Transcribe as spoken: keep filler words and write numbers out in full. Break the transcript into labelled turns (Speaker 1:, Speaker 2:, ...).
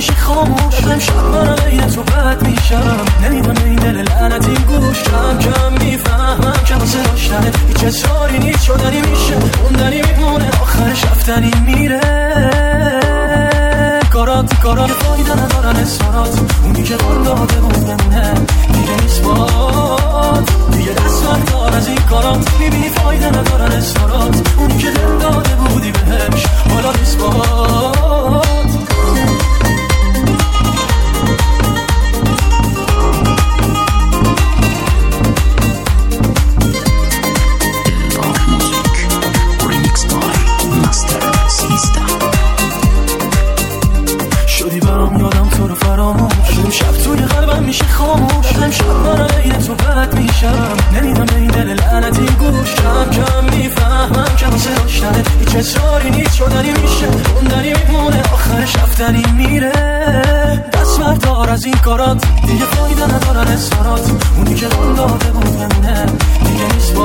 Speaker 1: میشه خاموش. امشب من عین تو بد میشم، نمیدم به این دل لعنتی گوش. کم کم میفهمم که واسه داشتنه هیچ اصراری نیست، شدنی میشه موندنی میمونه، آخرش رفتنی میره. کارات کارات فایده ندارن اصرارات، اونی که قول داده بود بمونه دیگه نیست باد. دیگه دست بردار از این کارات، میبینی فایده ندارن اصرارات، اونی که دل داده بودی بهش حالا نیست باد. شدی برام یادم تو رو فراموش، امشب توی قلبم میشه خاموش. امشب من عین تو بد میشم، نمیدم به این دل لعنتی گوش. کم کم میفهمم که واسه داشتنه هیچ اصراری نیست، شدنی میشه موندنی میمونه، آخرش رفتنی میره. دست بردار از این کارات، دیگه فایده ندارن اصرارات، اونی که قول داده بود بمونه دیگه نیست.